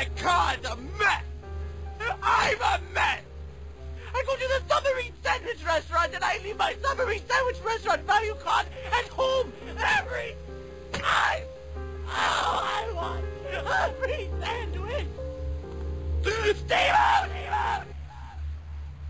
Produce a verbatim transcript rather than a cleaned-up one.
That car's a mess! I'm a mess! I go to the submarine sandwich restaurant and I leave my submarine sandwich restaurant value card at home every